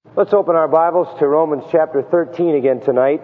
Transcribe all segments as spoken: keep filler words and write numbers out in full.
Let's open our Bibles to Romans chapter thirteen again tonight.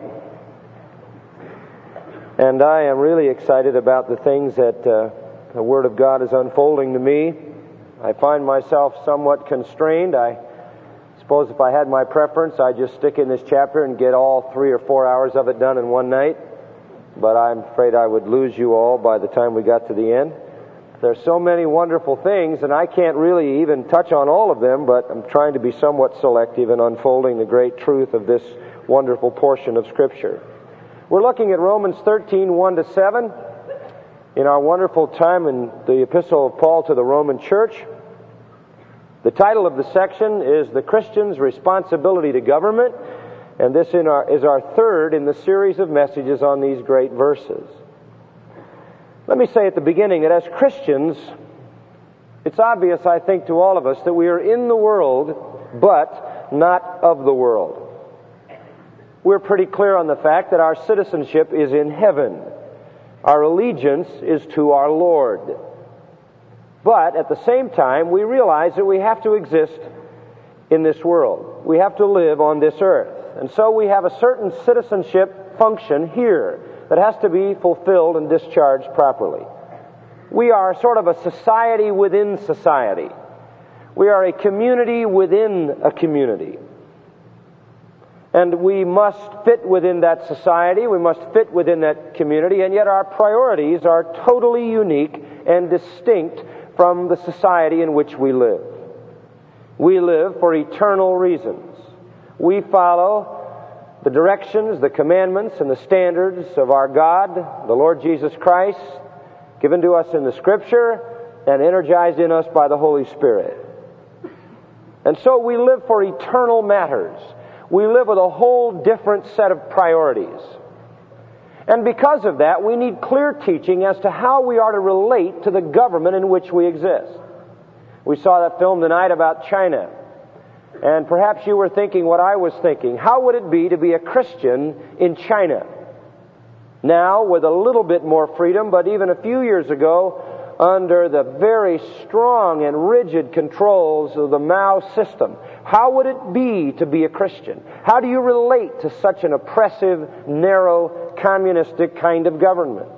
And I am really excited about the things that uh, the Word of God is unfolding to me. I find myself somewhat constrained. I suppose if I had my preference, I'd just stick in this chapter and get all three or four hours of it done in one night. But I'm afraid I would lose you all by the time we got to the end. There's so many wonderful things, and I can't really even touch on all of them, but I'm trying to be somewhat selective in unfolding the great truth of this wonderful portion of Scripture. We're looking at Romans thirteen, one to seven, in our wonderful time in the Epistle of Paul to the Roman Church. The title of the section is The Christian's Responsibility to Government, and this in our, is our third in the series of messages on these great verses. Let me say at the beginning that as Christians, it's obvious, I think, to all of us that we are in the world, but not of the world. We're pretty clear on the fact that our citizenship is in heaven. Our allegiance is to our Lord. But at the same time, we realize that we have to exist in this world. We have to live on this earth. And so we have a certain citizenship function here that has to be fulfilled and discharged properly. We are sort of a society within society. We are a community within a community. And we must fit within that society, we must fit within that community, and yet our priorities are totally unique and distinct from the society in which we live. We live for eternal reasons. We follow the directions, the commandments, and the standards of our God, the Lord Jesus Christ, given to us in the Scripture and energized in us by the Holy Spirit. And so we live for eternal matters. We live with a whole different set of priorities. And because of that, we need clear teaching as to how we are to relate to the government in which we exist. We saw that film tonight about China. And perhaps you were thinking what I was thinking. How would it be to be a Christian in China? Now, with a little bit more freedom, but even a few years ago, under the very strong and rigid controls of the Mao system. How would it be to be a Christian? How do you relate to such an oppressive, narrow, communistic kind of government?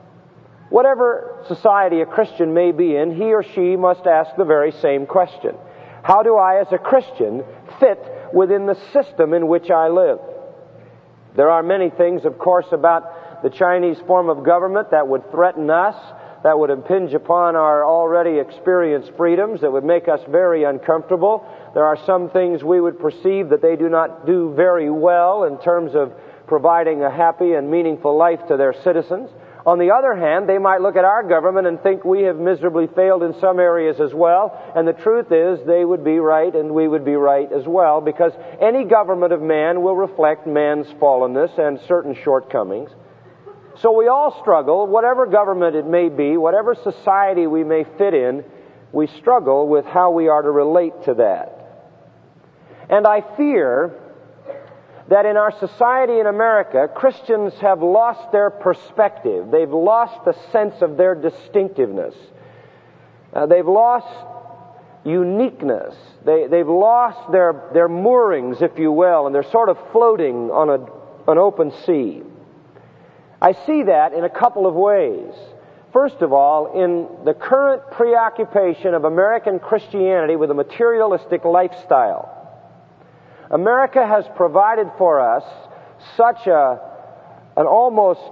Whatever society a Christian may be in, he or she must ask the very same question. How do I, as a Christian, fit within the system in which I live? There are many things, of course, about the Chinese form of government that would threaten us, that would impinge upon our already experienced freedoms, that would make us very uncomfortable. There are some things we would perceive that they do not do very well in terms of providing a happy and meaningful life to their citizens. On the other hand, they might look at our government and think we have miserably failed in some areas as well, and the truth is they would be right and we would be right as well, because any government of man will reflect man's fallenness and certain shortcomings. So we all struggle, whatever government it may be, whatever society we may fit in, we struggle with how we are to relate to that. And I fear that in our society in America, Christians have lost their perspective. They've lost the sense of their distinctiveness. Uh, they've lost uniqueness. They, they've lost their, their moorings, if you will, and they're sort of floating on a, an open sea. I see that in a couple of ways. First of all, in the current preoccupation of American Christianity with a materialistic lifestyle. America has provided for us such a, an almost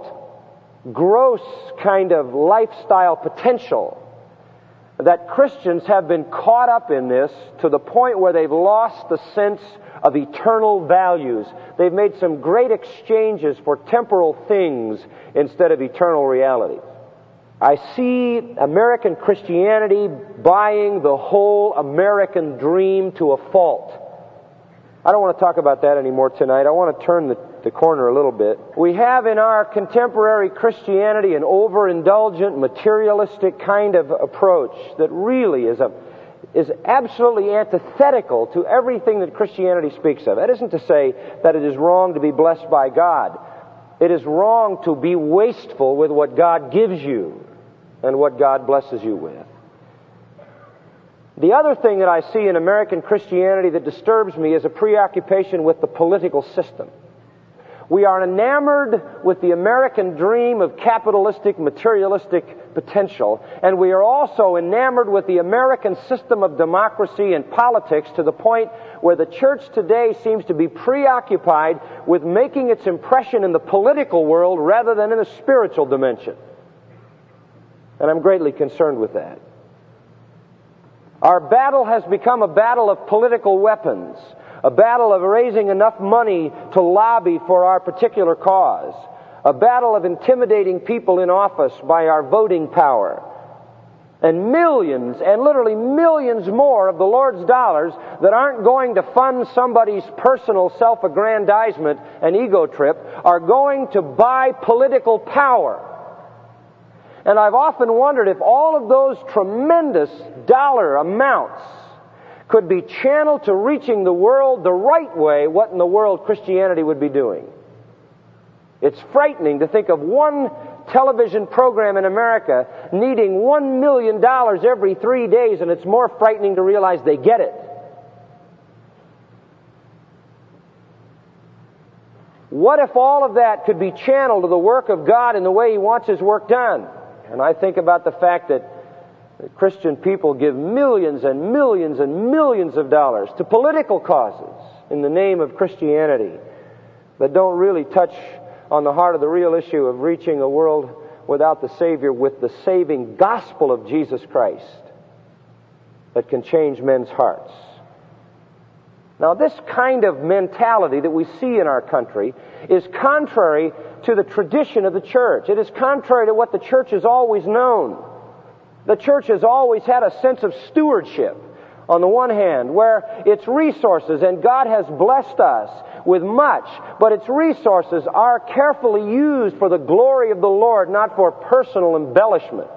gross kind of lifestyle potential that Christians have been caught up in this to the point where they've lost the sense of eternal values. They've made some great exchanges for temporal things instead of eternal realities. I see American Christianity buying the whole American dream to a fault. I don't want to talk about that anymore tonight. I want to turn the, the corner a little bit. We have in our contemporary Christianity an overindulgent, materialistic kind of approach that really is a is absolutely antithetical to everything that Christianity speaks of. That isn't to say that it is wrong to be blessed by God. It is wrong to be wasteful with what God gives you and what God blesses you with. The other thing that I see in American Christianity that disturbs me is a preoccupation with the political system. We are enamored with the American dream of capitalistic, materialistic potential, and we are also enamored with the American system of democracy and politics to the point where the church today seems to be preoccupied with making its impression in the political world rather than in a spiritual dimension. And I'm greatly concerned with that. Our battle has become a battle of political weapons, a battle of raising enough money to lobby for our particular cause, a battle of intimidating people in office by our voting power, and millions, and literally millions more of the Lord's dollars that aren't going to fund somebody's personal self-aggrandizement and ego trip are going to buy political power. And I've often wondered if all of those tremendous dollar amounts could be channeled to reaching the world the right way, what in the world Christianity would be doing. It's frightening to think of one television program in America needing one million dollars every three days, and it's more frightening to realize they get it. What if all of that could be channeled to the work of God in the way He wants His work done? And I think about the fact that Christian people give millions and millions and millions of dollars to political causes in the name of Christianity that don't really touch on the heart of the real issue of reaching a world without the Savior with the saving gospel of Jesus Christ that can change men's hearts. Now, this kind of mentality that we see in our country is contrary to the tradition of the church. It is contrary to what the church has always known. The church has always had a sense of stewardship, on the one hand, where its resources, and God has blessed us with much, but its resources are carefully used for the glory of the Lord, not for personal embellishment.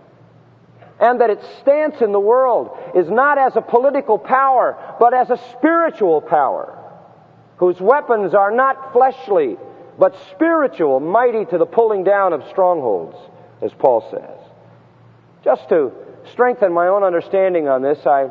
And that its stance in the world is not as a political power, but as a spiritual power, whose weapons are not fleshly, but spiritual, mighty to the pulling down of strongholds, as Paul says. Just to strengthen my own understanding on this, I,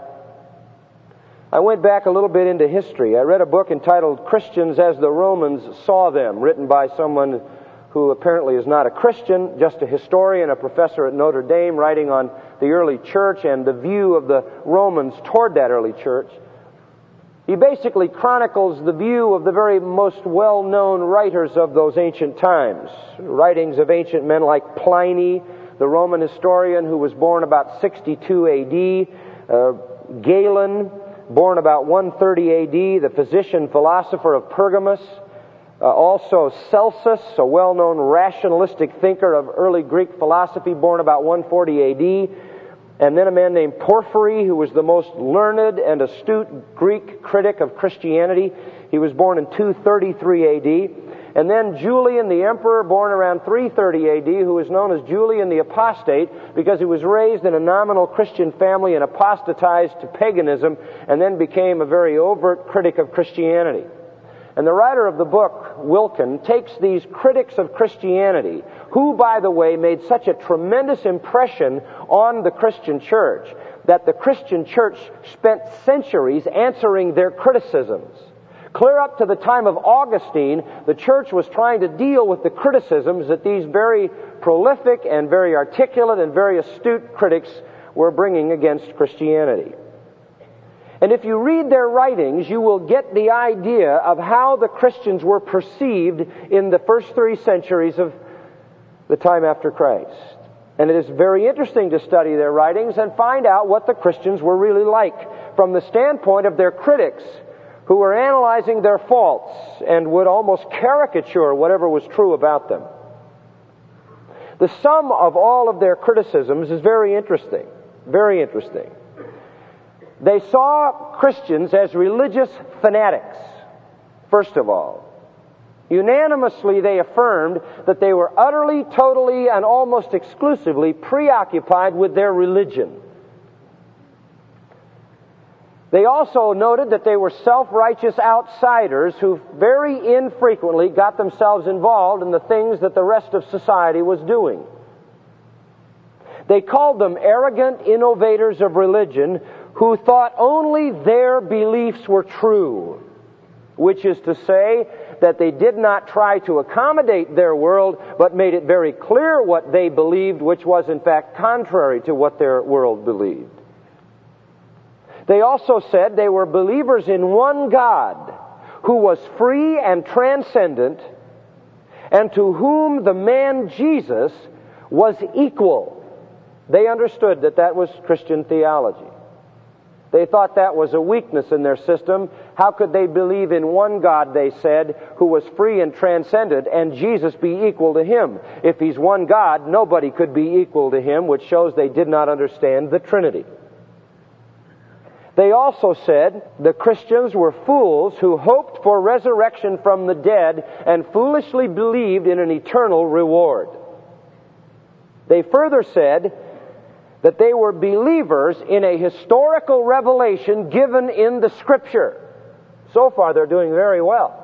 I went back a little bit into history. I read a book entitled Christians as the Romans Saw Them, written by someone who apparently is not a Christian, just a historian, a professor at Notre Dame, writing on the early church and the view of the Romans toward that early church. He basically chronicles the view of the very most well-known writers of those ancient times. Writings of ancient men like Pliny, the Roman historian who was born about sixty-two A D, uh, Galen, born about one thirty A D, the physician philosopher of Pergamus, uh, also Celsus, a well-known rationalistic thinker of early Greek philosophy, born about one forty A D, and then a man named Porphyry, who was the most learned and astute Greek critic of Christianity. He was born in two thirty-three A D. And then Julian the Emperor, born around three thirty A D, who is known as Julian the Apostate because he was raised in a nominal Christian family and apostatized to paganism and then became a very overt critic of Christianity. And the writer of the book, Wilken, takes these critics of Christianity, who, by the way, made such a tremendous impression on the Christian church that the Christian church spent centuries answering their criticisms. Clear up to the time of Augustine, the church was trying to deal with the criticisms that these very prolific and very articulate and very astute critics were bringing against Christianity. And if you read their writings, you will get the idea of how the Christians were perceived in the first three centuries of the time after Christ. And it is very interesting to study their writings and find out what the Christians were really like from the standpoint of their critics, who were analyzing their faults and would almost caricature whatever was true about them. The sum of all of their criticisms is very interesting, very interesting. They saw Christians as religious fanatics, first of all. Unanimously, they affirmed that they were utterly, totally, and almost exclusively preoccupied with their religion. They also noted that they were self-righteous outsiders who very infrequently got themselves involved in the things that the rest of society was doing. They called them arrogant innovators of religion who thought only their beliefs were true, which is to say that they did not try to accommodate their world, but made it very clear what they believed, which was in fact contrary to what their world believed. They also said they were believers in one God, who was free and transcendent, and to whom the man Jesus was equal. They understood that that was Christian theology. They thought that was a weakness in their system. How could they believe in one God, they said, who was free and transcendent, and Jesus be equal to Him? If He's one God, nobody could be equal to Him, which shows they did not understand the Trinity. They also said the Christians were fools who hoped for resurrection from the dead and foolishly believed in an eternal reward. They further said that they were believers in a historical revelation given in the Scripture. So far, they're doing very well.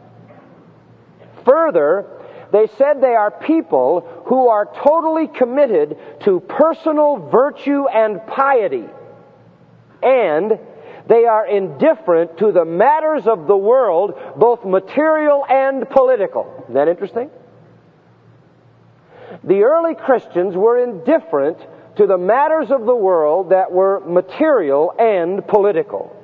Further, they said they are people who are totally committed to personal virtue and piety, and they are indifferent to the matters of the world, both material and political. Isn't that interesting? The early Christians were indifferent to the matters of the world that were material and political.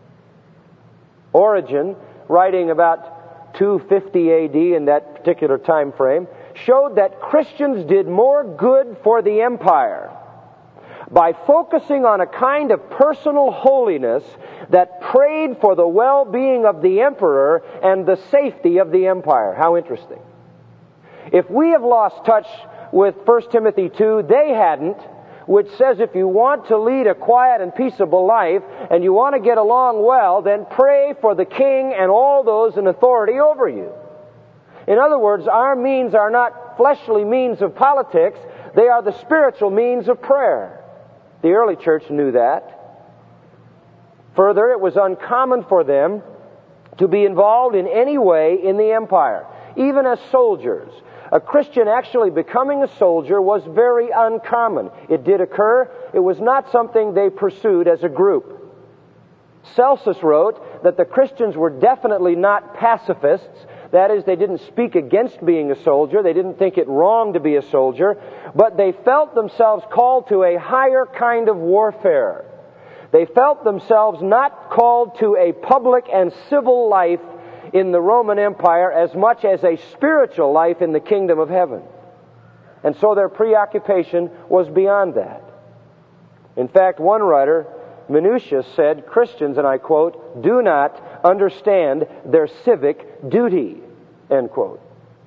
Origen, writing about two fifty A D in that particular time frame, showed that Christians did more good for the empire by focusing on a kind of personal holiness that prayed for the well-being of the emperor and the safety of the empire. How interesting. If we have lost touch with First Timothy two, they hadn't, which says if you want to lead a quiet and peaceable life and you want to get along well, then pray for the king and all those in authority over you. In other words, our means are not fleshly means of politics, they are the spiritual means of prayer. The early church knew that. Further, it was uncommon for them to be involved in any way in the empire, even as soldiers. A Christian actually becoming a soldier was very uncommon. It did occur. It was not something they pursued as a group. Celsus wrote that the Christians were definitely not pacifists. That is, they didn't speak against being a soldier. They didn't think it wrong to be a soldier. But they felt themselves called to a higher kind of warfare. They felt themselves not called to a public and civil life in the Roman Empire as much as a spiritual life in the kingdom of heaven. And so their preoccupation was beyond that. In fact, one writer, Minucius, said, Christians, and I quote, do not understand their civic duty, end quote.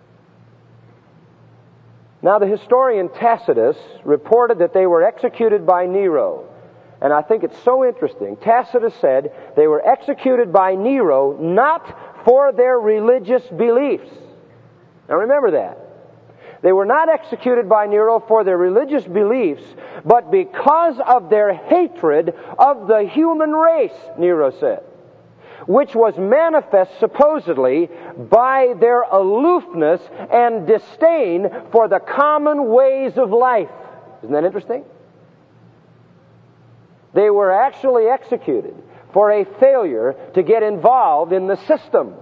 Now, the historian Tacitus reported that they were executed by Nero. And I think it's so interesting. Tacitus said they were executed by Nero not for their religious beliefs. Now remember that. They were not executed by Nero for their religious beliefs, but because of their hatred of the human race, Nero said, which was manifest supposedly by their aloofness and disdain for the common ways of life. Isn't that interesting? They were actually executed for a failure to get involved in the system.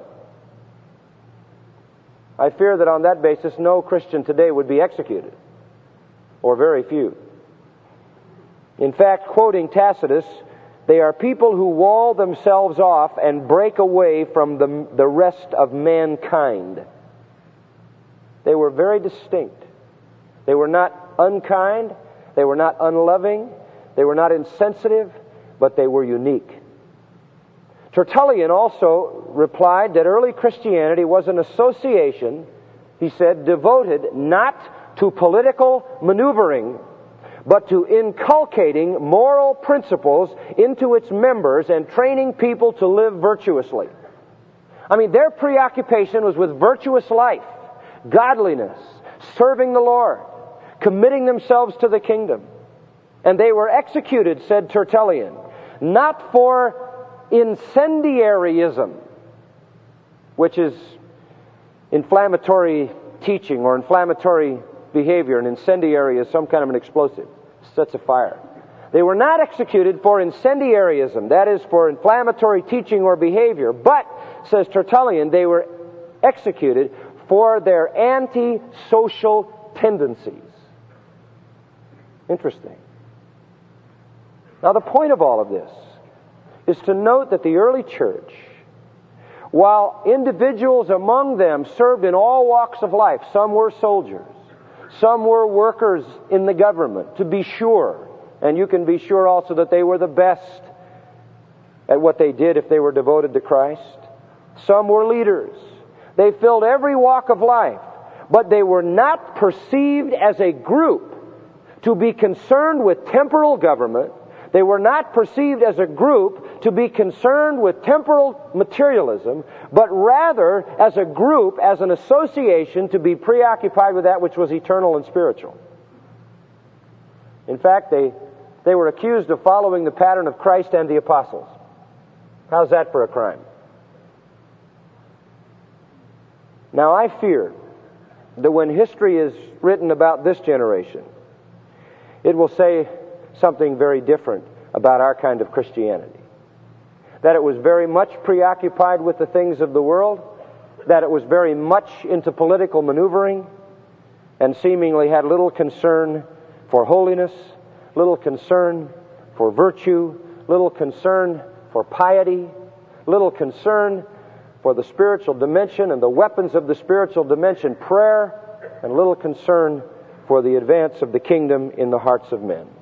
I fear that on that basis no Christian today would be executed, or very few. In fact, quoting Tacitus, they are people who wall themselves off and break away from the, the rest of mankind. They were very distinct. They were not unkind, they were not unloving, they were not insensitive, but they were unique. Tertullian also replied that early Christianity was an association, he said, devoted not to political maneuvering, but to inculcating moral principles into its members and training people to live virtuously. I mean, their preoccupation was with virtuous life, godliness, serving the Lord, committing themselves to the kingdom. And they were executed, said Tertullian, not for incendiarism, which is inflammatory teaching or inflammatory behavior. An incendiary is some kind of an explosive, sets a fire. They were not executed for incendiarism, that is, for inflammatory teaching or behavior, but, says Tertullian, they were executed for their anti-social tendencies. Interesting. Now, the point of all of this is to note that the early church, while individuals among them served in all walks of life, some were soldiers, some were workers in the government, to be sure, and you can be sure also that they were the best at what they did if they were devoted to Christ. Some were leaders. They filled every walk of life, but they were not perceived as a group to be concerned with temporal government. They were not perceived as a group to be concerned with temporal materialism, but rather as a group, as an association, to be preoccupied with that which was eternal and spiritual. In fact, they, they were accused of following the pattern of Christ and the apostles. How's that for a crime? Now, I fear that when history is written about this generation, it will say something very different about our kind of Christianity. That it was very much preoccupied with the things of the world, that it was very much into political maneuvering, and seemingly had little concern for holiness, little concern for virtue, little concern for piety, little concern for the spiritual dimension and the weapons of the spiritual dimension, prayer, and little concern for the advance of the kingdom in the hearts of men.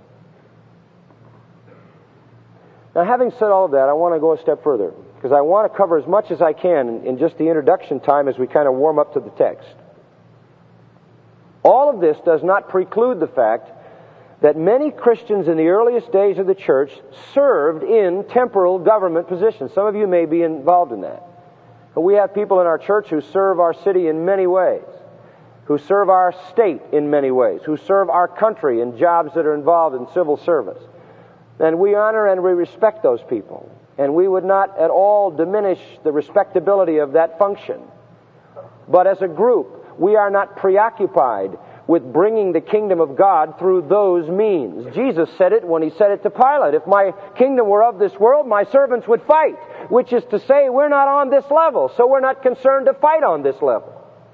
Now, having said all of that, I want to go a step further, because I want to cover as much as I can in just the introduction time as we kind of warm up to the text. All of this does not preclude the fact that many Christians in the earliest days of the church served in temporal government positions. Some of you may be involved in that. But we have people in our church who serve our city in many ways, who serve our state in many ways, who serve our country in jobs that are involved in civil service. And we honor and we respect those people. And we would not at all diminish the respectability of that function. But as a group, we are not preoccupied with bringing the kingdom of God through those means. Jesus said it when he said it to Pilate. If my kingdom were of this world, my servants would fight. Which is to say, we're not on this level, so we're not concerned to fight on this level.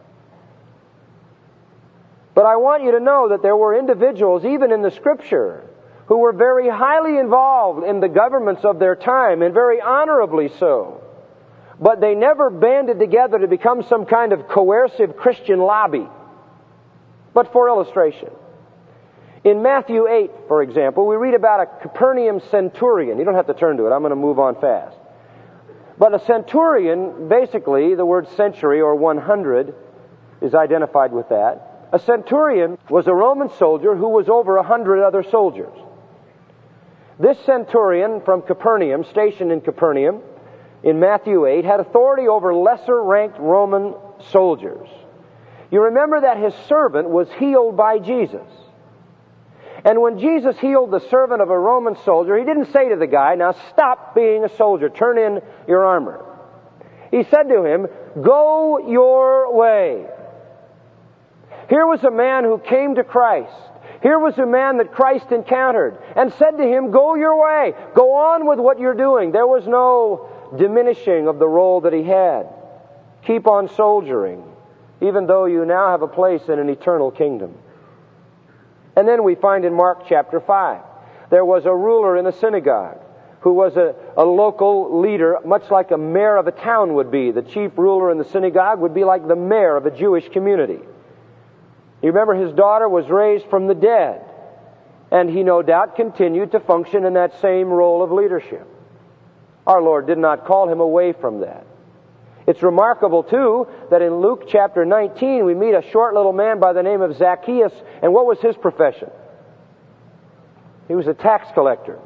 But I want you to know that there were individuals, even in the Scripture, who were very highly involved in the governments of their time, and very honorably so. But they never banded together to become some kind of coercive Christian lobby. But for illustration, in Matthew eight, for example, we read about a Capernaum centurion. You don't have to turn to it. I'm going to move on fast. But a centurion, basically, the word century or one hundred is identified with that. A centurion was a Roman soldier who was over a hundred other soldiers. This centurion from Capernaum, stationed in Capernaum, in Matthew eight, had authority over lesser-ranked Roman soldiers. You remember that his servant was healed by Jesus. And when Jesus healed the servant of a Roman soldier, he didn't say to the guy, now stop being a soldier, turn in your armor. He said to him, go your way. Here was a man who came to Christ. Here was a man that Christ encountered and said to him, go your way. Go on with what you're doing. There was no diminishing of the role that he had. Keep on soldiering, even though you now have a place in an eternal kingdom. And then we find in Mark chapter five, there was a ruler in a synagogue who was a, a local leader, much like a mayor of a town would be. The chief ruler in the synagogue would be like the mayor of a Jewish community. You remember his daughter was raised from the dead, and he no doubt continued to function in that same role of leadership. Our Lord did not call him away from that. It's remarkable, too, that in Luke chapter nineteen, we meet a short little man by the name of Zacchaeus. And what was his profession? He was a tax collector.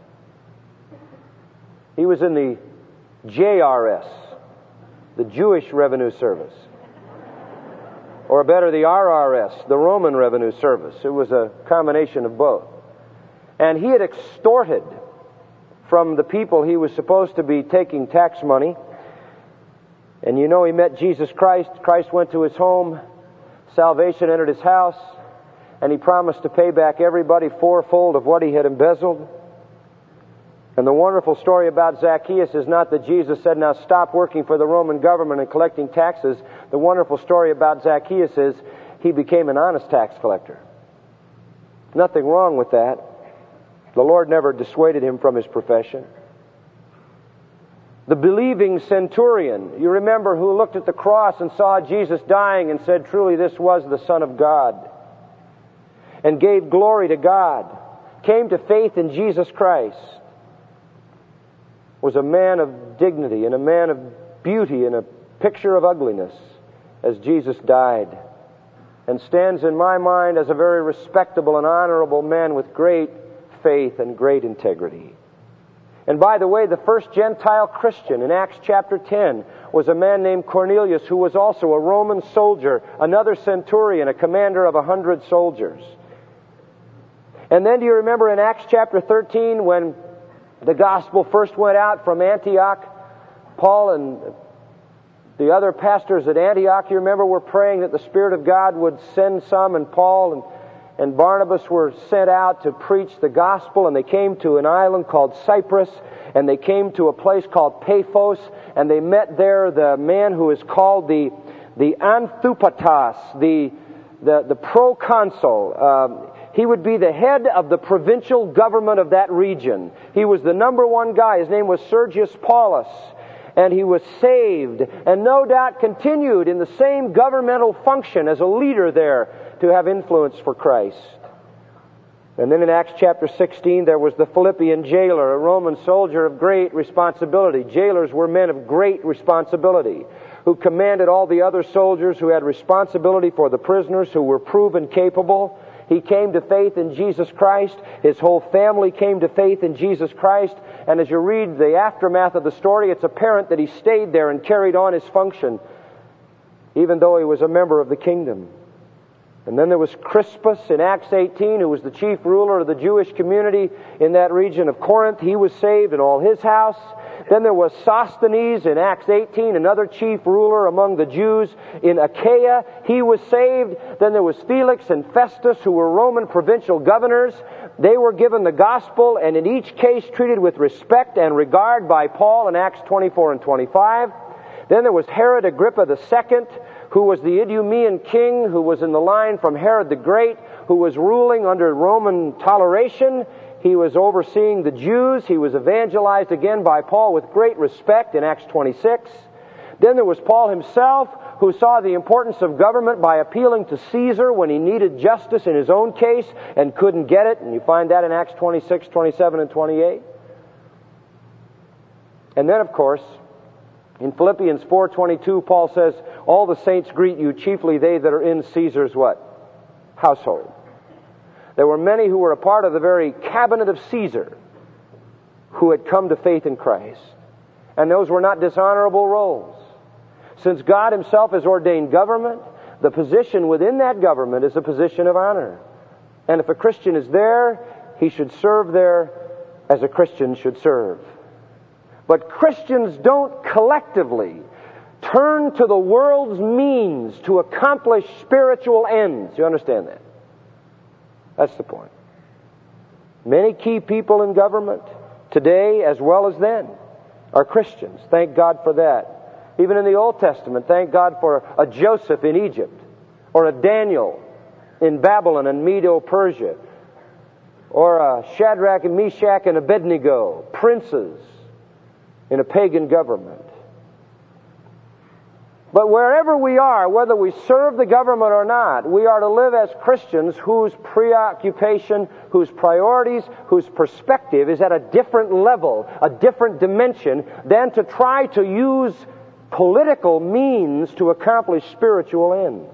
He was in the J R S, the Jewish Revenue Service. Or better, the R R S, the Roman Revenue Service. It was a combination of both. And he had extorted from the people he was supposed to be taking tax money. And you know, he met Jesus Christ. Christ went to his home. Salvation entered his house. and he promised to pay back everybody fourfold of what he had embezzled. And the wonderful story about Zacchaeus is not that Jesus said, now stop working for the Roman government and collecting taxes. The wonderful story about Zacchaeus is he became an honest tax collector. Nothing wrong with that. The Lord never dissuaded him from his profession. The believing centurion, you remember, who looked at the cross and saw Jesus dying and said, truly this was the Son of God, and gave glory to God, came to faith in Jesus Christ, was a man of dignity and a man of beauty and a picture of ugliness as Jesus died, and stands in my mind as a very respectable and honorable man with great faith and great integrity. And by the way, the first Gentile Christian in Acts chapter ten was a man named Cornelius, who was also a Roman soldier, another centurion, a commander of a hundred soldiers. And then do you remember in Acts chapter thirteen, when the gospel first went out from Antioch, Paul and the other pastors at Antioch, you remember, were praying that the Spirit of God would send some, and Paul and And Barnabas were sent out to preach the gospel, and they came to an island called Cyprus, and they came to a place called Paphos, and they met there the man who is called the the Anthupatos, the the, the proconsul. Um, he would be the head of the provincial government of that region. He was the number one guy. His name was Sergius Paulus. And he was saved, and no doubt continued in the same governmental function as a leader there to have influence for Christ. And then in Acts chapter sixteen, there was the Philippian jailer, a Roman soldier of great responsibility. Jailers were men of great responsibility, who commanded all the other soldiers, who had responsibility for the prisoners, who were proven capable. He came to faith in Jesus Christ. His whole family came to faith in Jesus Christ. And as you read the aftermath of the story, it's apparent that he stayed there and carried on his function, even though he was a member of the kingdom. And then there was Crispus in Acts eighteen, who was the chief ruler of the Jewish community in that region of Corinth. He was saved, and all his house. Then there was Sosthenes in Acts eighteen, another chief ruler among the Jews in Achaia. He was saved. Then there was Felix and Festus, who were Roman provincial governors. They were given the gospel, and in each case treated with respect and regard by Paul in Acts twenty-four and twenty-five. Then there was Herod Agrippa the Second, who was the Idumean king, who was in the line from Herod the Great, who was ruling under Roman toleration. He was overseeing the Jews. He was evangelized again by Paul with great respect in Acts twenty-six. Then there was Paul himself, who saw the importance of government by appealing to Caesar when he needed justice in his own case and couldn't get it. And you find that in Acts twenty-six, twenty-seven, and twenty-eight. And then, of course, in Philippians four twenty-two, Paul says, all the saints greet you, chiefly they that are in Caesar's what? Household. There were many who were a part of the very cabinet of Caesar who had come to faith in Christ. And those were not dishonorable roles. Since God himself has ordained government, the position within that government is a position of honor. And if a Christian is there, he should serve there as a Christian should serve. But Christians don't collectively turn to the world's means to accomplish spiritual ends. You understand that? That's the point. Many key people in government, today as well as then, are Christians. Thank God for that. Even in the Old Testament, thank God for a Joseph in Egypt, or a Daniel in Babylon and Medo-Persia, or a Shadrach and Meshach and Abednego, princes in a pagan government. But wherever we are, whether we serve the government or not, we are to live as Christians whose preoccupation, whose priorities, whose perspective is at a different level, a different dimension, than to try to use political means to accomplish spiritual ends.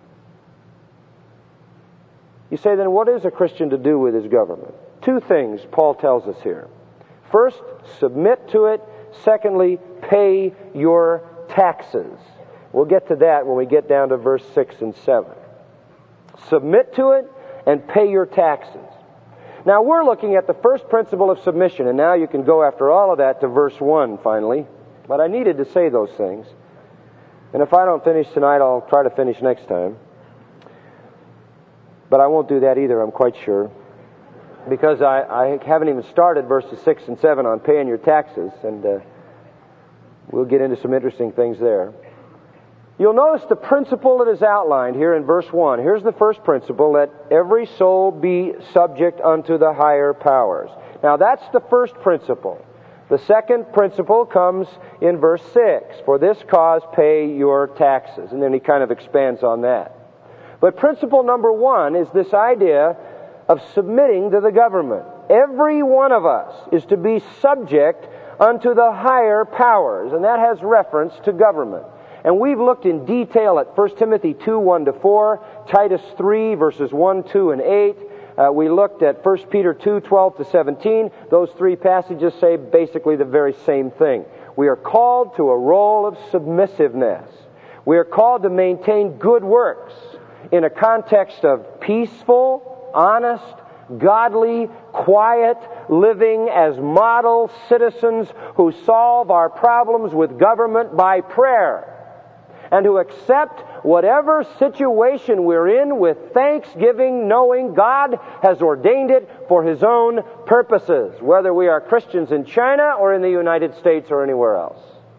You say, then what is a Christian to do with his government? Two things Paul tells us here. First, submit to it. Secondly, pay your taxes. We'll get to that when we get down to verse six and seven. Submit to it and pay your taxes. Now we're looking at the first principle of submission, and now you can go after all of that to verse one finally. But I needed to say those things. And if I don't finish tonight, I'll try to finish next time. But I won't do that either, I'm quite sure. Because I, I haven't even started verses six and seven on paying your taxes, and uh, we'll get into some interesting things there. You'll notice the principle that is outlined here in verse one. Here's the first principle: let every soul be subject unto the higher powers. Now that's the first principle. The second principle comes in verse six. For this cause pay your taxes. And then he kind of expands on that. But principle number one is this idea of submitting to the government. Every one of us is to be subject unto the higher powers, and that has reference to government. And we've looked in detail at First Timothy two, one to four, Titus three, verses one, two, and eight. Uh, we looked at First Peter two, twelve to seventeen. Those three passages say basically the very same thing. We are called to a role of submissiveness. We are called to maintain good works in a context of peaceful, honest, godly, quiet living as model citizens who solve our problems with government by prayer, and who accept whatever situation we're in with thanksgiving, knowing God has ordained it for His own purposes, whether we are Christians in China or in the United States or anywhere else.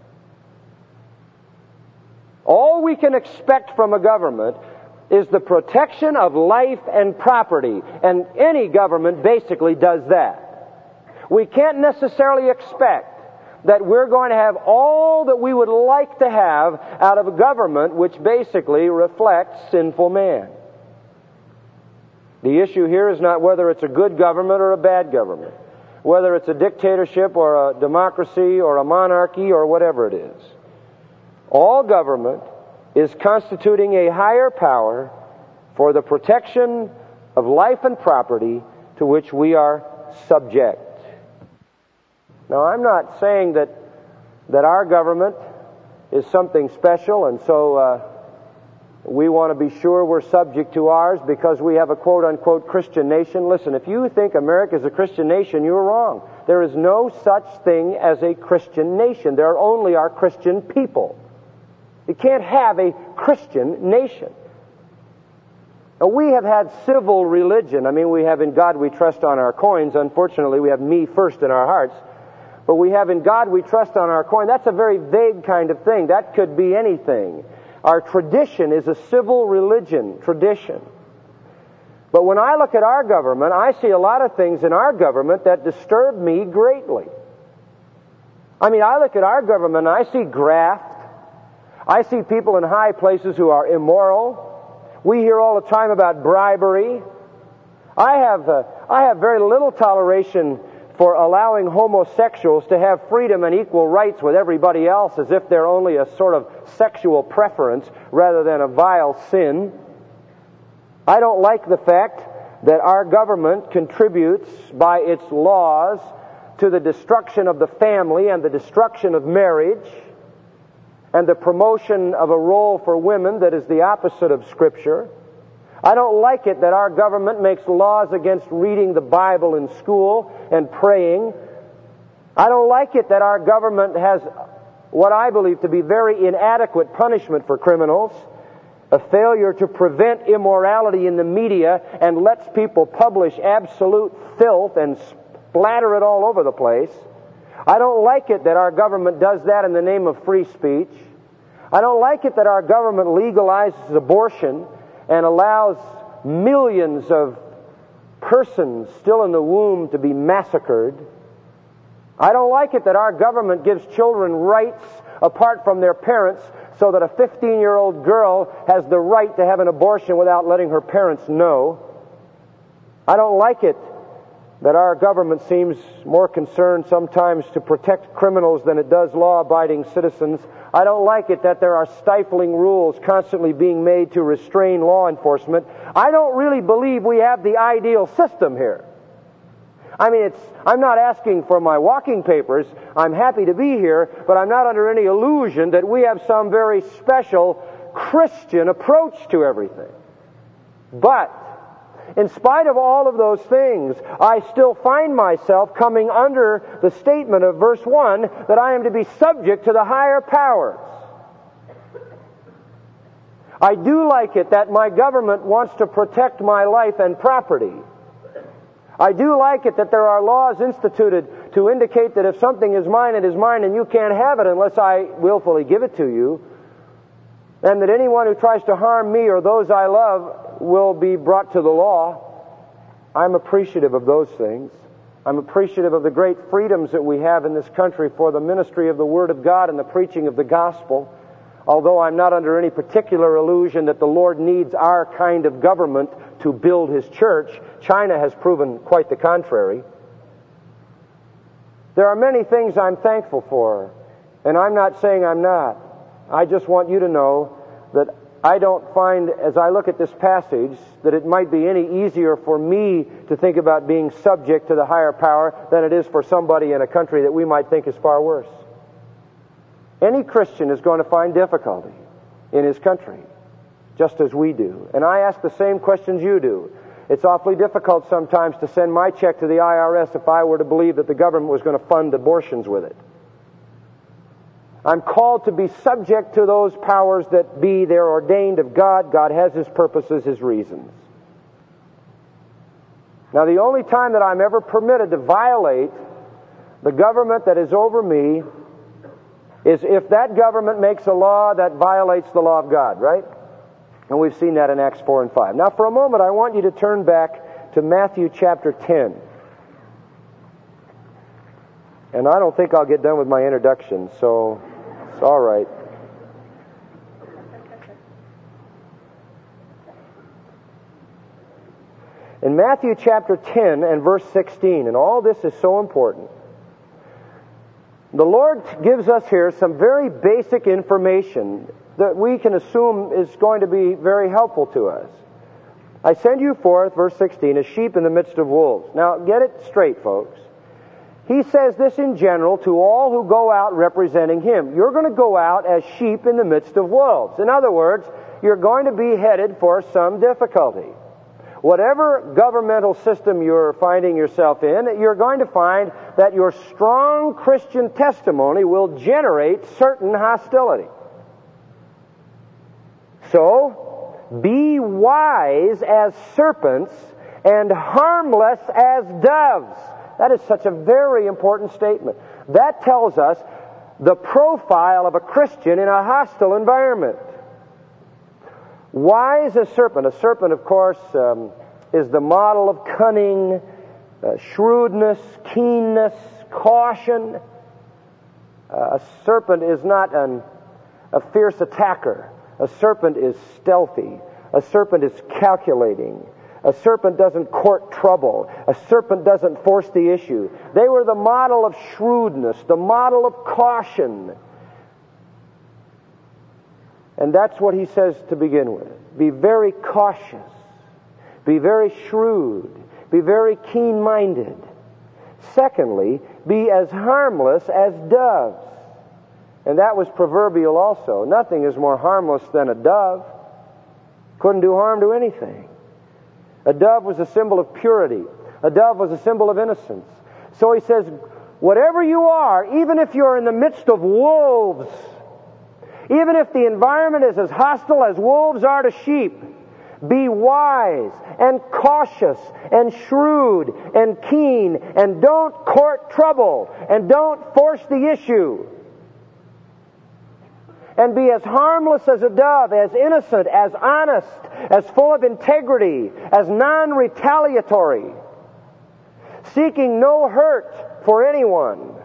All we can expect from a government is the protection of life and property, and any government basically does that. We can't necessarily expect that we're going to have all that we would like to have out of a government which basically reflects sinful man. The issue here is not whether it's a good government or a bad government, whether it's a dictatorship or a democracy or a monarchy or whatever it is. All government is constituting a higher power for the protection of life and property to which we are subject. Now, I'm not saying that that our government is something special, and so uh, we want to be sure we're subject to ours because we have a quote-unquote Christian nation. Listen, if you think America is a Christian nation, you're wrong. There is no such thing as a Christian nation. There only are Christian people. You can't have a Christian nation. Now, we have had civil religion. I mean, we have in God we trust on our coins. Unfortunately, we have me first in our hearts. But we have in God we trust on our coin. That's a very vague kind of thing. That could be anything. Our tradition is a civil religion tradition. But when I look at our government, I see a lot of things in our government that disturb me greatly. I mean, I look at our government and I see graft. I see people in high places who are immoral. We hear all the time about bribery. I have uh, I have very little toleration for allowing homosexuals to have freedom and equal rights with everybody else as if they're only a sort of sexual preference rather than a vile sin. I don't like the fact that our government contributes by its laws to the destruction of the family and the destruction of marriage, and the promotion of a role for women that is the opposite of Scripture. I don't like it that our government makes laws against reading the Bible in school and praying. I don't like it that our government has what I believe to be very inadequate punishment for criminals, a failure to prevent immorality in the media and lets people publish absolute filth and splatter it all over the place. I don't like it that our government does that in the name of free speech. I don't like it that our government legalizes abortion and allows millions of persons still in the womb to be massacred. I don't like it that our government gives children rights apart from their parents so that a fifteen-year-old girl has the right to have an abortion without letting her parents know. I don't like it that our government seems more concerned sometimes to protect criminals than it does law-abiding citizens. I don't like it that there are stifling rules constantly being made to restrain law enforcement. I don't really believe we have the ideal system here. I mean, it's, I'm not asking for my walking papers. I'm happy to be here, but I'm not under any illusion that we have some very special Christian approach to everything. But in spite of all of those things, I still find myself coming under the statement of verse one that I am to be subject to the higher powers. I do like it that my government wants to protect my life and property. I do like it that there are laws instituted to indicate that if something is mine, it is mine, and you can't have it unless I willfully give it to you. And that anyone who tries to harm me or those I love will be brought to the law. I'm appreciative of those things. I'm appreciative of the great freedoms that we have in this country for the ministry of the Word of God and the preaching of the gospel. Although I'm not under any particular illusion that the Lord needs our kind of government to build His church. China has proven quite the contrary. There are many things I'm thankful for, and I'm not saying I'm not. I just want you to know that I don't find, as I look at this passage, that it might be any easier for me to think about being subject to the higher power than it is for somebody in a country that we might think is far worse. Any Christian is going to find difficulty in his country, just as we do. And I ask the same questions you do. It's awfully difficult sometimes to send my check to the I R S if I were to believe that the government was going to fund abortions with it. I'm called to be subject to those powers that be. They're ordained of God. God has His purposes, His reasons. Now, the only time that I'm ever permitted to violate the government that is over me is if that government makes a law that violates the law of God, right? And we've seen that in Acts four and five. Now, for a moment, I want you to turn back to Matthew chapter ten. And I don't think I'll get done with my introduction, so it's all right. In Matthew chapter ten and verse sixteen, and all this is so important, the Lord gives us here some very basic information that we can assume is going to be very helpful to us. I send you forth, verse sixteen, as sheep in the midst of wolves. Now, get it straight, folks. He says this in general to all who go out representing Him. You're going to go out as sheep in the midst of wolves. In other words, you're going to be headed for some difficulty. Whatever governmental system you're finding yourself in, you're going to find that your strong Christian testimony will generate certain hostility. So, be wise as serpents and harmless as doves. That is such a very important statement. That tells us the profile of a Christian in a hostile environment. Wise as serpent. A serpent, of course, um, is the model of cunning, uh, shrewdness, keenness, caution. Uh, a serpent is not an, a fierce attacker. A serpent is stealthy. A serpent is calculating. A serpent doesn't court trouble. A serpent doesn't force the issue. They were the model of shrewdness, the model of caution. And that's what he says to begin with. Be very cautious. Be very shrewd. Be very keen-minded. Secondly, be as harmless as doves. And that was proverbial also. Nothing is more harmless than a dove. Couldn't do harm to anything. A dove was a symbol of purity. A dove was a symbol of innocence. So he says, whatever you are, even if you're in the midst of wolves, even if the environment is as hostile as wolves are to sheep, be wise and cautious and shrewd and keen, and don't court trouble and don't force the issue. And be as harmless as a dove, as innocent, as honest, as full of integrity, as non-retaliatory, seeking no hurt for anyone.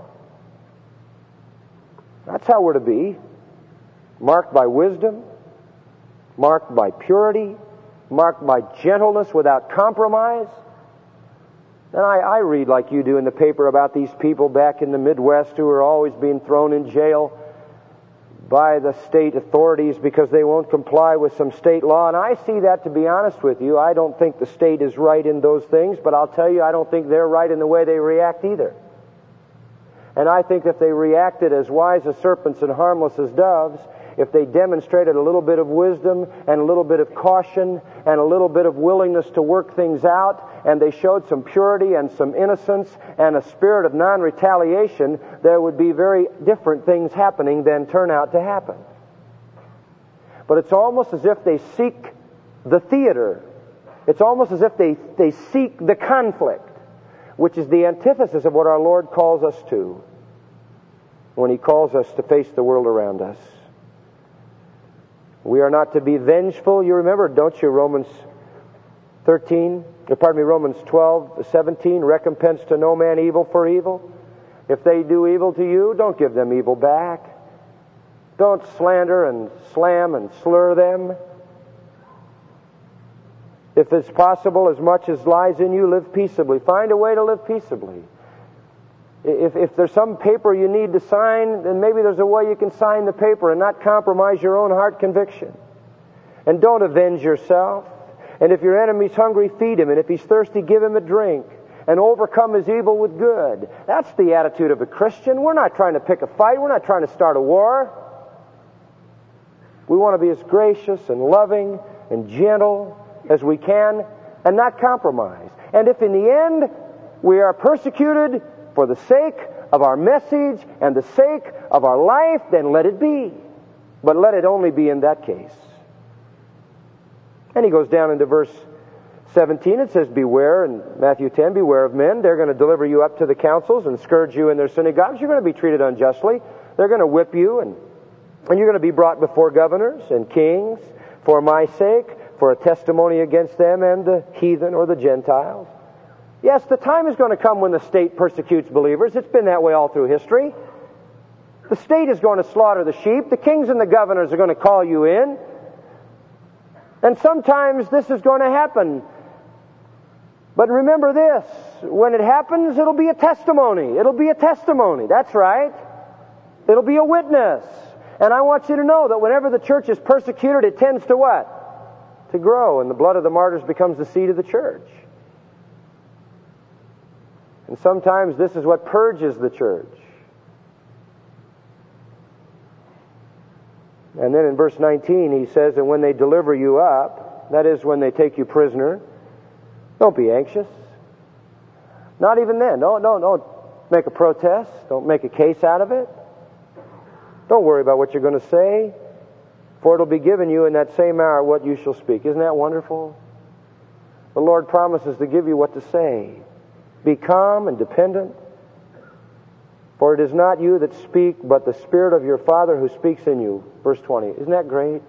That's how we're to be. Marked by wisdom, marked by purity, marked by gentleness without compromise. And I, I read, like you do in the paper, about these people back in the Midwest who are always being thrown in jail by the state authorities because they won't comply with some state law. And I see that, to be honest with you. I don't think the state is right in those things, but I'll tell you, I don't think they're right in the way they react either. And I think if they reacted as wise as serpents and harmless as doves, if they demonstrated a little bit of wisdom and a little bit of caution and a little bit of willingness to work things out, and they showed some purity and some innocence and a spirit of non-retaliation, there would be very different things happening than turn out to happen. but it's almost as if they seek the theater. It's almost as if they, they seek the conflict, which is the antithesis of what our Lord calls us to when He calls us to face the world around us. We are not to be vengeful. You remember, don't you, Romans thirteen, or pardon me, Romans twelve, seventeen, recompense to no man evil for evil. If they do evil to you, don't give them evil back. Don't slander and slam and slur them. If it's possible, as much as lies in you, live peaceably. Find a way to live peaceably. If, if there's some paper you need to sign, then maybe there's a way you can sign the paper and not compromise your own heart conviction. And don't avenge yourself. And if your enemy's hungry, feed him. And if he's thirsty, give him a drink. And overcome his evil with good. That's the attitude of a Christian. We're not trying to pick a fight. We're not trying to start a war. We want to be as gracious and loving and gentle as we can and not compromise. And if in the end we are persecuted for the sake of our message and the sake of our life, then let it be. But let it only be in that case. And he goes down into verse seventeen. It says, beware, in Matthew ten, beware of men. They're going to deliver you up to the councils and scourge you in their synagogues. You're going to be treated unjustly. They're going to whip you, and, and you're going to be brought before governors and kings for my sake, for a testimony against them and the heathen or the Gentiles. Yes, the time is going to come when the state persecutes believers. It's been that way all through history. The state is going to slaughter the sheep. The kings and the governors are going to call you in. And sometimes this is going to happen. But remember this, when it happens, it'll be a testimony. It'll be a testimony. That's right. It'll be a witness. And I want you to know that whenever the church is persecuted, it tends to what? To grow. And the blood of the martyrs becomes the seed of the church. And sometimes this is what purges the church. And then in verse nineteen he says, and when they deliver you up, that is when they take you prisoner, don't be anxious. Not even then. Don't, don't, don't make a protest. Don't make a case out of it. Don't worry about what you're going to say, for it'll be given you in that same hour what you shall speak. Isn't that wonderful? The Lord promises to give you what to say. Be calm and dependent, for it is not you that speak, but the Spirit of your Father who speaks in you. Verse twenty. Isn't that great?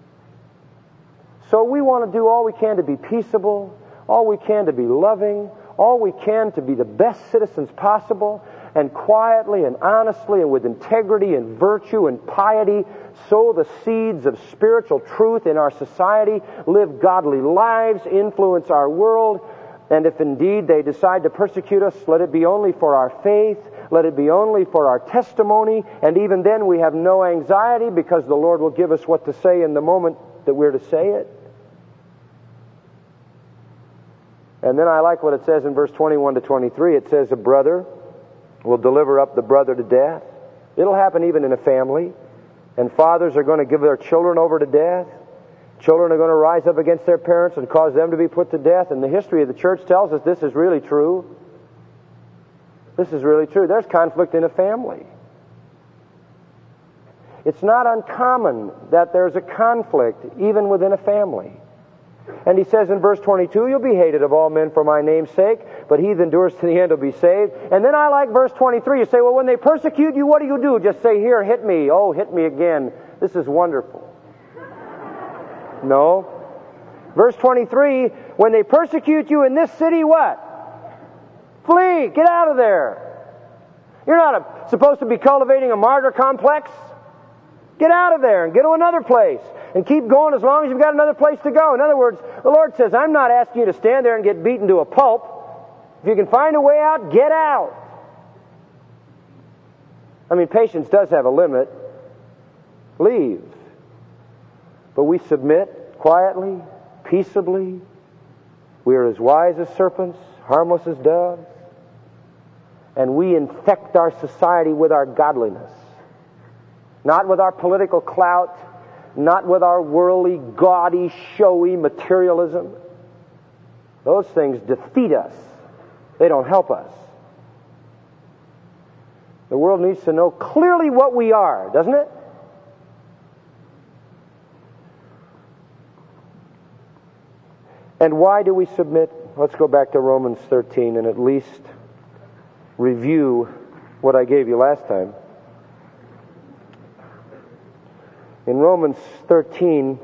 So we want to do all we can to be peaceable, all we can to be loving, all we can to be the best citizens possible, and quietly and honestly and with integrity and virtue and piety sow the seeds of spiritual truth in our society, live godly lives, influence our world. And if indeed they decide to persecute us, let it be only for our faith, let it be only for our testimony, and even then we have no anxiety because the Lord will give us what to say in the moment that we're to say it. And then I like what it says in verse twenty-one to twenty-three. It says, a brother will deliver up the brother to death. It'll happen even in a family. And fathers are going to give their children over to death. Children are going to rise up against their parents and cause them to be put to death. And the history of the church tells us this is really true. This is really true. There's conflict in a family. It's not uncommon that there's a conflict even within a family. And he says in verse twenty-two, you'll be hated of all men for my name's sake, but he that endures to the end will be saved. And then I like verse twenty-three. You say, well, when they persecute you, what do you do? Just say, here, hit me. Oh, hit me again. This is wonderful. No. Verse twenty-three, when they persecute you in this city, what? Flee. Get out of there. You're not a, supposed to be cultivating a martyr complex. Get out of there and get to another place. And keep going as long as you've got another place to go. In other words, the Lord says, I'm not asking you to stand there and get beaten to a pulp. If you can find a way out, get out. I mean, patience does have a limit. Leave. But we submit quietly, peaceably. We are as wise as serpents, harmless as doves. And we infect our society with our godliness. Not with our political clout, not with our worldly, gaudy, showy materialism. Those things defeat us. They don't help us. The world needs to know clearly what we are, doesn't it? And why do we submit? Let's go back to Romans thirteen and at least review what I gave you last time. In Romans thirteen,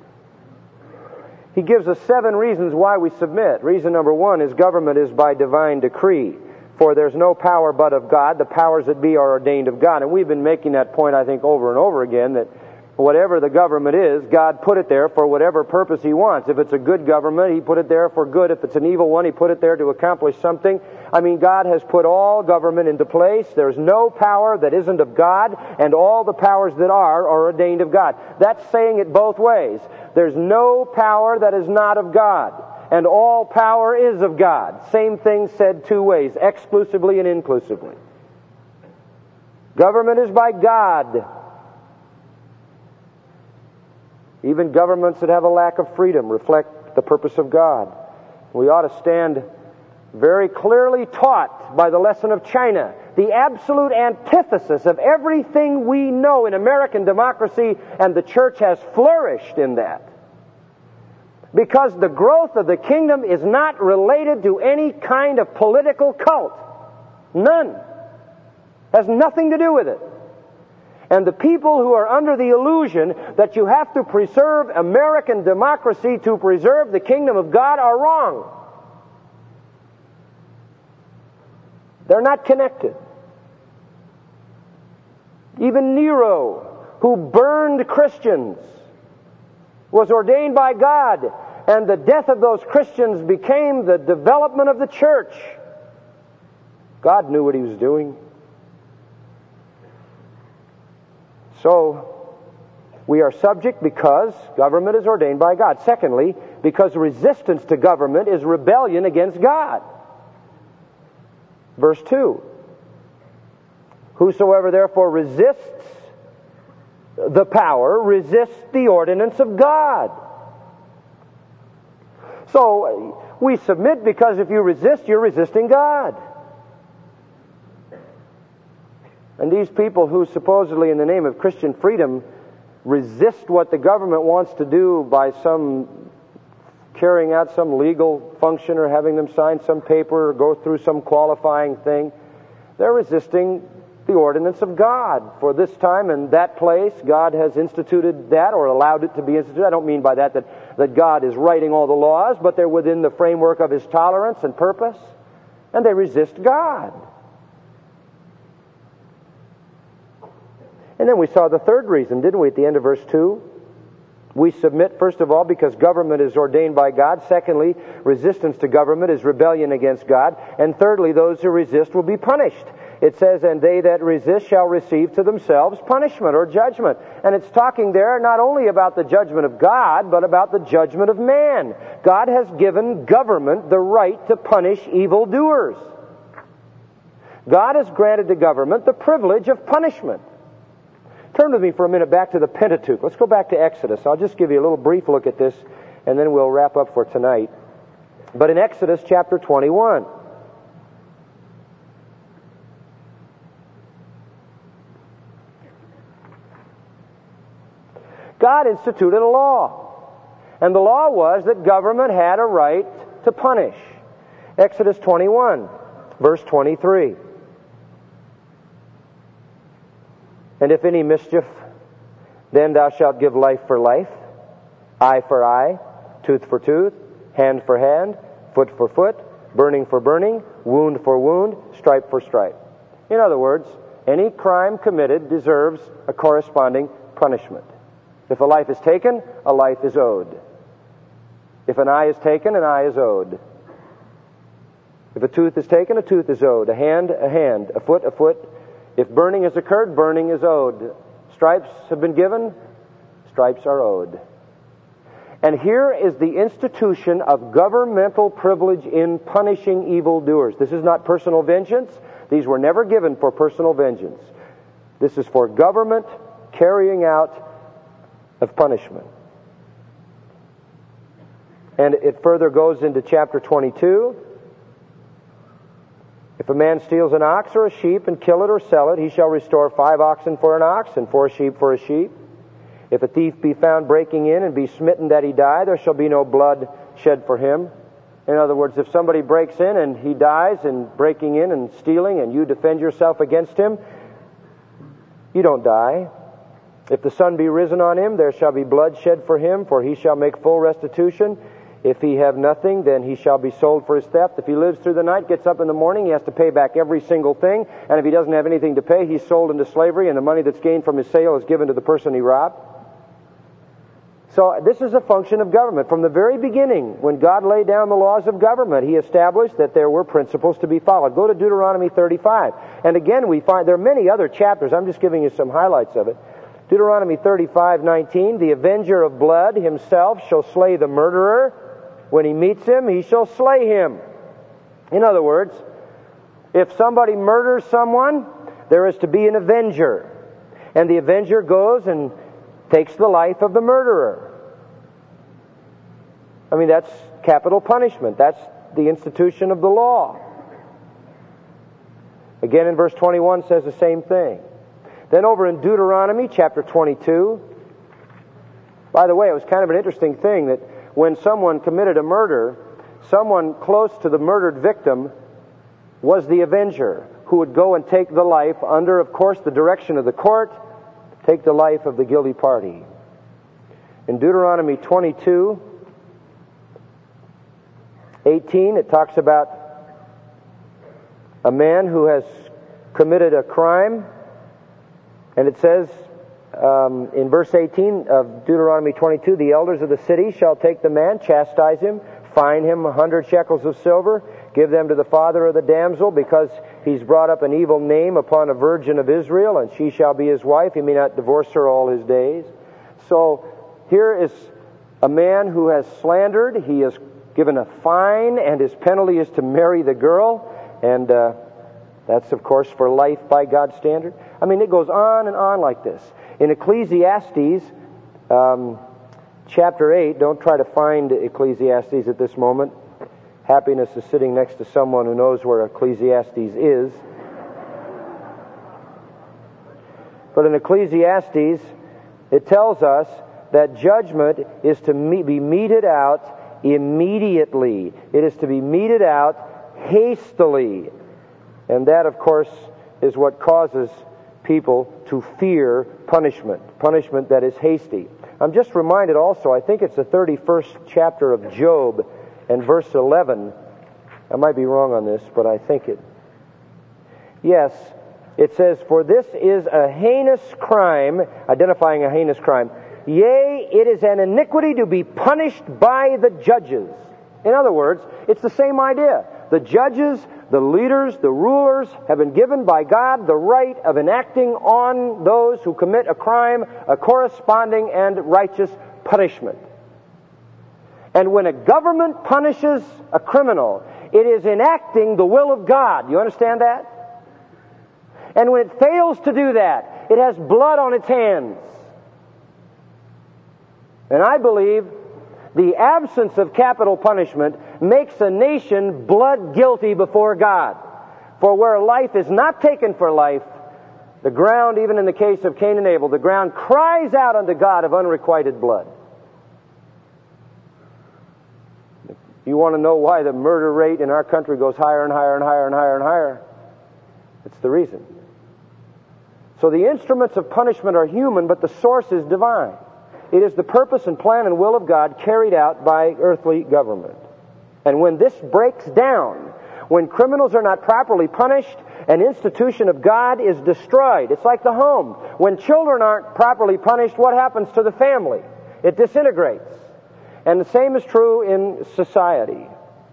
he gives us seven reasons why we submit. Reason number one is government is by divine decree. For there's no power but of God. The powers that be are ordained of God. And we've been making that point, I think, over and over again, that whatever the government is, God put it there for whatever purpose He wants. If it's a good government, He put it there for good. If it's an evil one, He put it there to accomplish something. I mean, God has put all government into place. There's no power that isn't of God, and all the powers that are are ordained of God. That's saying it both ways. There's no power that is not of God, and all power is of God. Same thing said two ways, exclusively and inclusively. Government is by God. Even governments that have a lack of freedom reflect the purpose of God. We ought to stand very clearly taught by the lesson of China, the absolute antithesis of everything we know in American democracy, and the church has flourished in that. Because the growth of the kingdom is not related to any kind of political cult. None. Has nothing to do with it. And the people who are under the illusion that you have to preserve American democracy to preserve the kingdom of God are wrong. They're not connected. Even Nero, who burned Christians, was ordained by God, and the death of those Christians became the development of the church. God knew what He was doing. So, we are subject because government is ordained by God. Secondly, because resistance to government is rebellion against God. Verse two. Whosoever therefore resists the power resists the ordinance of God. So, we submit because if you resist, you're resisting God. And these people who supposedly in the name of Christian freedom resist what the government wants to do by some carrying out some legal function or having them sign some paper or go through some qualifying thing, they're resisting the ordinance of God. For this time and that place, God has instituted that or allowed it to be instituted. I don't mean by that that, that God is writing all the laws, but they're within the framework of His tolerance and purpose, and they resist God. And then we saw the third reason, didn't we, at the end of verse two? We submit, first of all, because government is ordained by God. Secondly, resistance to government is rebellion against God. And thirdly, those who resist will be punished. It says, and they that resist shall receive to themselves punishment or judgment. And it's talking there not only about the judgment of God, but about the judgment of man. God has given government the right to punish evildoers. God has granted to government the privilege of punishment. Turn with me for a minute back to the Pentateuch. Let's go back to Exodus. I'll just give you a little brief look at this, and then we'll wrap up for tonight. But in Exodus chapter twenty-one, God instituted a law. And the law was that government had a right to punish. Exodus twenty-one, verse twenty-three. And if any mischief, then thou shalt give life for life, eye for eye, tooth for tooth, hand for hand, foot for foot, burning for burning, wound for wound, stripe for stripe. In other words, any crime committed deserves a corresponding punishment. If a life is taken, a life is owed. If an eye is taken, an eye is owed. If a tooth is taken, a tooth is owed. A hand, a hand. A foot, a foot. If burning has occurred, burning is owed. Stripes have been given, stripes are owed. And here is the institution of governmental privilege in punishing evildoers. This is not personal vengeance. These were never given for personal vengeance. This is for government carrying out of punishment. And it further goes into chapter twenty-two. If a man steals an ox or a sheep and kill it or sell it, he shall restore five oxen for an ox and four sheep for a sheep. If a thief be found breaking in and be smitten that he die, there shall be no blood shed for him. In other words, if somebody breaks in and he dies in breaking in and stealing, and you defend yourself against him, you don't die. If the sun be risen on him, there shall be blood shed for him, for he shall make full restitution. If he have nothing, then he shall be sold for his theft. If he lives through the night, gets up in the morning, he has to pay back every single thing. And if he doesn't have anything to pay, he's sold into slavery, and the money that's gained from his sale is given to the person he robbed. So this is a function of government. From the very beginning, when God laid down the laws of government, he established that there were principles to be followed. Go to Deuteronomy thirty-five. And again, we find there are many other chapters. I'm just giving you some highlights of it. Deuteronomy thirty-five nineteen, the avenger of blood himself shall slay the murderer. When he meets him, he shall slay him. In other words, if somebody murders someone, there is to be an avenger. And the avenger goes and takes the life of the murderer. I mean, that's capital punishment. That's the institution of the law. Again, in verse twenty-one says the same thing. Then over in Deuteronomy chapter twenty-two, by the way, it was kind of an interesting thing that when someone committed a murder, someone close to the murdered victim was the avenger who would go and take the life under, of course, the direction of the court, take the life of the guilty party. In Deuteronomy twenty-two eighteen, it talks about a man who has committed a crime, and it says um, in verse eighteen of Deuteronomy twenty-two, the elders of the city shall take the man, chastise him, fine him a hundred shekels of silver, give them to the father of the damsel, because he's brought up an evil name upon a virgin of Israel, and she shall be his wife. He may not divorce her all his days. So here is a man who has slandered. He is given a fine, and his penalty is to marry the girl, and uh, that's, of course, for life by God's standard. I mean, it goes on and on like this. In Ecclesiastes, um, chapter eight, don't try to find Ecclesiastes at this moment. Happiness is sitting next to someone who knows where Ecclesiastes is. But in Ecclesiastes, it tells us that judgment is to be meted out immediately. It is to be meted out hastily. And that, of course, is what causes people to fear punishment. Punishment that is hasty. I'm just reminded also, I think it's the thirty-first chapter of Job and verse eleven. I might be wrong on this, but I think it. Yes, it says, for this is a heinous crime, identifying a heinous crime. Yea, it is an iniquity to be punished by the judges. In other words, it's the same idea. The judges, the leaders, the rulers have been given by God the right of enacting on those who commit a crime a corresponding and righteous punishment. And when a government punishes a criminal, it is enacting the will of God. You understand that? And when it fails to do that, it has blood on its hands. And I believe the absence of capital punishment makes a nation blood guilty before God. For where life is not taken for life, the ground, even in the case of Cain and Abel, the ground cries out unto God of unrequited blood. You want to know why the murder rate in our country goes higher and higher and higher and higher and higher? It's the reason. So the instruments of punishment are human, but the source is divine. It is the purpose and plan and will of God carried out by earthly government. And when this breaks down, when criminals are not properly punished, an institution of God is destroyed. It's like the home. When children aren't properly punished, what happens to the family? It disintegrates. And the same is true in society.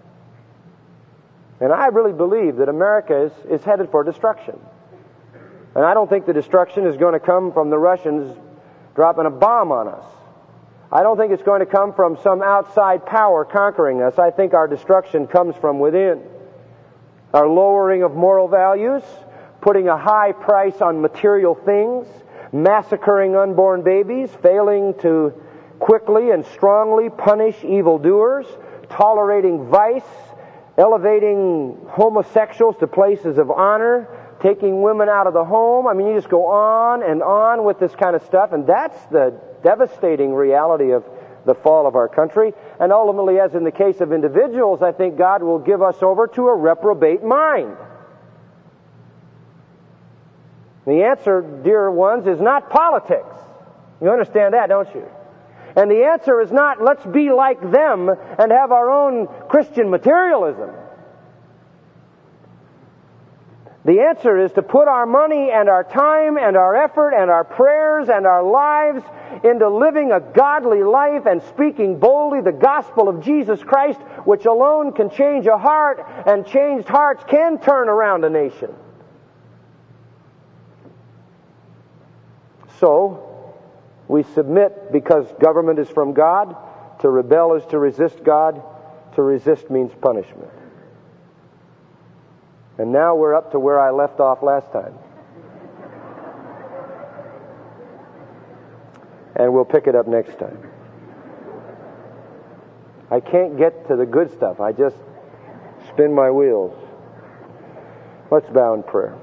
And I really believe that America is, is headed for destruction. And I don't think the destruction is going to come from the Russians dropping a bomb on us. I don't think it's going to come from some outside power conquering us. I think our destruction comes from within. Our lowering of moral values, putting a high price on material things, massacring unborn babies, failing to quickly and strongly punish evildoers, tolerating vice, elevating homosexuals to places of honor, taking women out of the home. I mean, you just go on and on with this kind of stuff, and that's the devastating reality of the fall of our country. And ultimately, as in the case of individuals, I think God will give us over to a reprobate mind. The answer, dear ones, is not politics. You understand that, don't you? And the answer is not, let's be like them and have our own Christian materialism. The answer is to put our money and our time and our effort and our prayers and our lives into living a godly life and speaking boldly the gospel of Jesus Christ, which alone can change a heart, and changed hearts can turn around a nation. So, we submit because government is from God. To rebel is to resist God. To resist means punishment. And now we're up to where I left off last time. And we'll pick it up next time. I can't get to the good stuff. I just spin my wheels. Let's bow in prayer.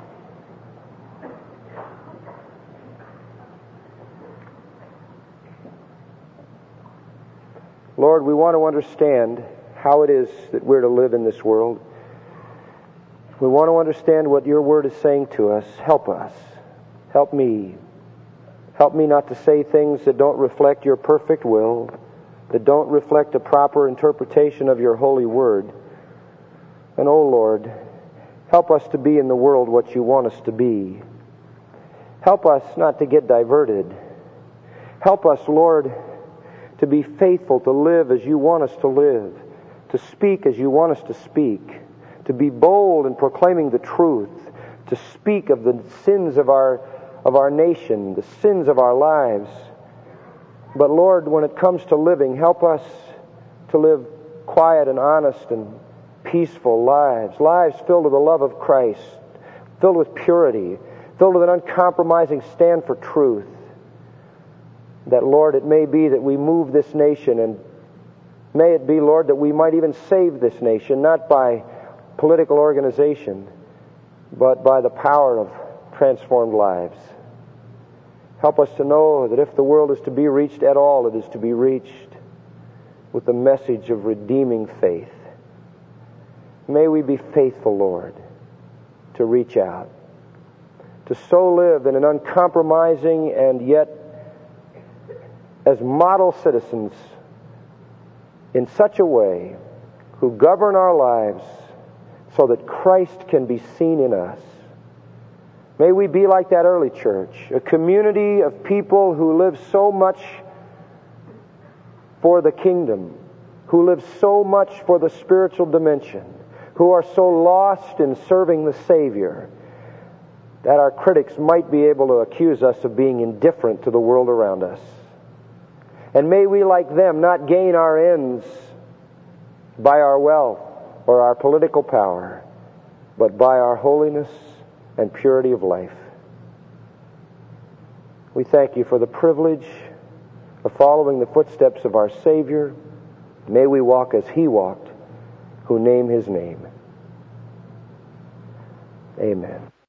Lord, we want to understand how it is that we're to live in this world. We want to understand what your word is saying to us. Help us. Help me. Help me not to say things that don't reflect your perfect will, that don't reflect a proper interpretation of your holy word. And, oh Lord, help us to be in the world what you want us to be. Help us not to get diverted. Help us, Lord, to be faithful, to live as you want us to live, to speak as you want us to speak, to be bold in proclaiming the truth, to speak of the sins of our of our nation, the sins of our lives. But Lord, when it comes to living, help us to live quiet and honest and peaceful lives, lives filled with the love of Christ, filled with purity, filled with an uncompromising stand for truth. That, Lord, it may be that we move this nation, and may it be, Lord, that we might even save this nation, not by political organization, but by the power of transformed lives. Help us to know that if the world is to be reached at all, it is to be reached with the message of redeeming faith. May we be faithful, Lord, to reach out, to so live in an uncompromising and yet as model citizens in such a way who govern our lives so that Christ can be seen in us. May we be like that early church, a community of people who live so much for the kingdom, who live so much for the spiritual dimension, who are so lost in serving the Savior that our critics might be able to accuse us of being indifferent to the world around us. And may we, like them, not gain our ends by our wealth or our political power, but by our holiness and purity of life. We thank you for the privilege of following the footsteps of our Savior. May we walk as He walked, who named His name. Amen.